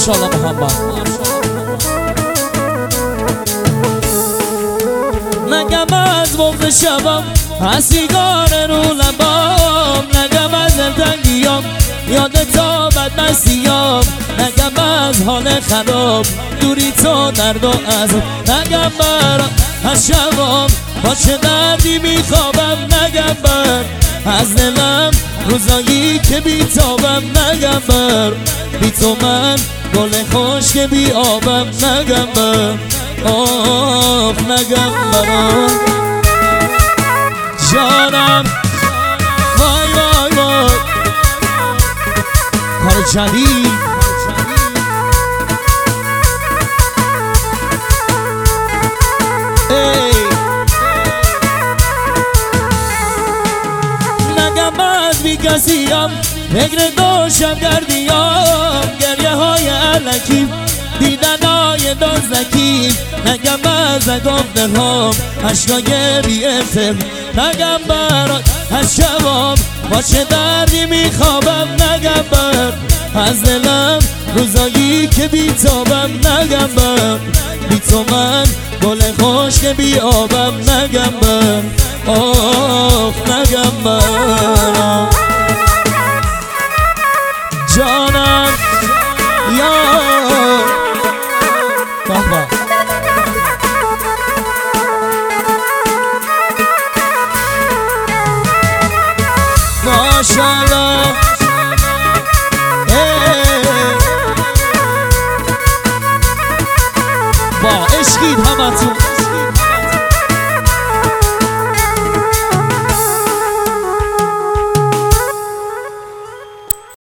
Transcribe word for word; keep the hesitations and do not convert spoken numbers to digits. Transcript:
ماشاءالله محمد نگم از بغض شبم از سیگار رو لبام نگم از دلتنگیام یاد تا بدمستیام نگم از حال خراب دوری تو درد و عذاب نگم بر از شبام با چه دردی میخوابم نگم بر از دلم روزایی که بیتابم نگم بر بی تو من گل خوش که بی آبم نگم بر آخ نگم بر جانم وای وای وای کار جدید نگم از بی کسیم فکر دوشم گردیام گریه های علکی دیدن های دازدکی نگم از گفته هام عشقای بی افتر نگم برات از شبام با چه دردی میخوابم نگم بر از دلم روزایی که بیتابم نگم بر بی تو من گل خوش که بی آبم نگم بر آخ نگم بر جانم یا بابا ماشاءالله با عشقید همتون